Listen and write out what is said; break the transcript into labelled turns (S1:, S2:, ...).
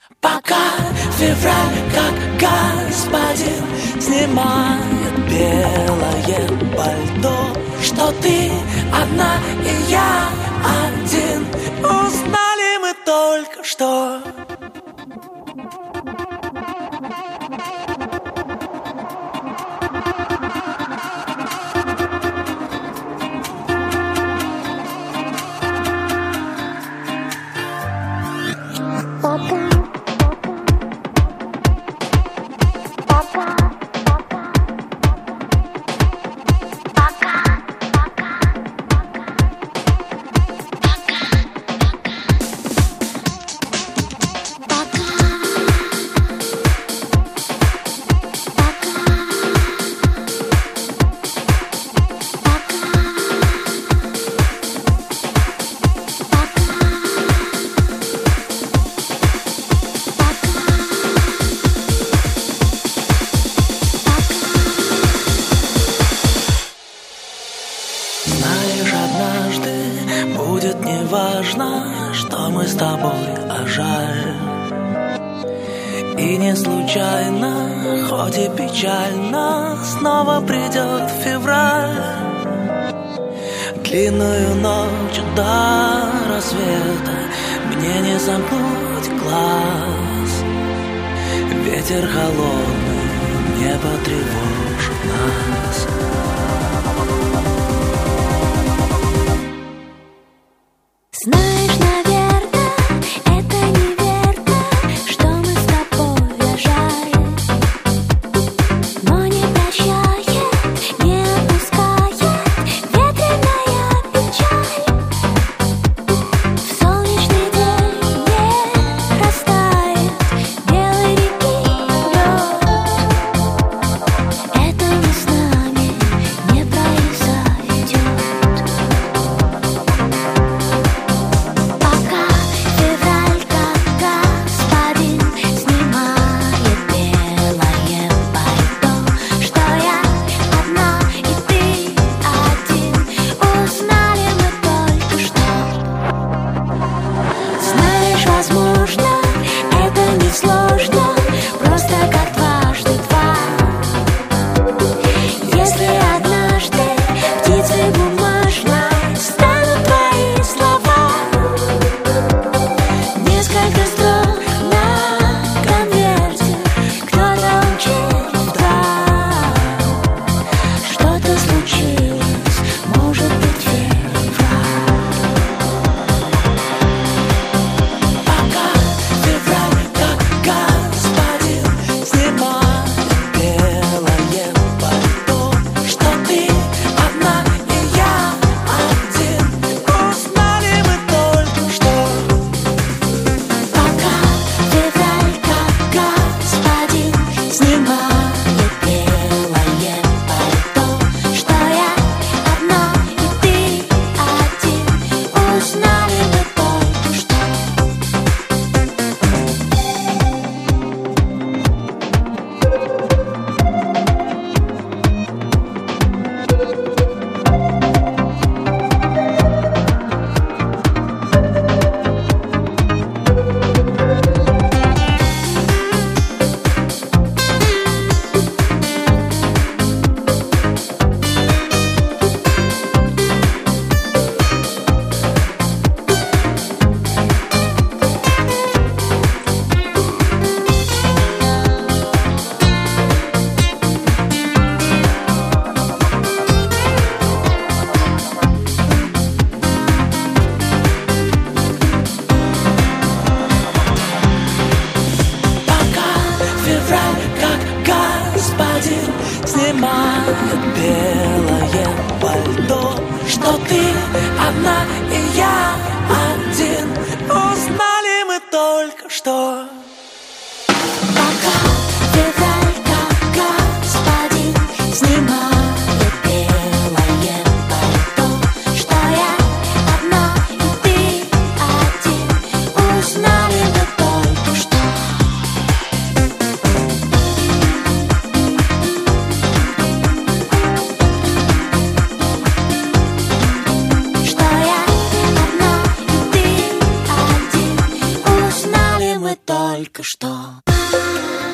S1: Пока февраль, как господин, снимает белое пальто, что ты одна и я один. Узнали мы только что. Будет неважно, что мы с тобой, а жаль. И не случайно, хоть и печально, снова придет февраль. Длинную ночь до рассвета мне не замкнуть глаз. Ветер холодный не потревожит нас.
S2: Знаешь, наверное, это неверно, что мы с тобой, а жаль. Но не прощает, не отпускает ветреная печаль. В солнечный день не растает белой реки лед. Этого с нами не произойдет.
S1: Снимает белое пальто, что ты одна и я один. Узнали мы только что.
S2: Пока февраль, как господин, снимает белое пальто, что я одна и ты один. Узнали мы только что. Только только что.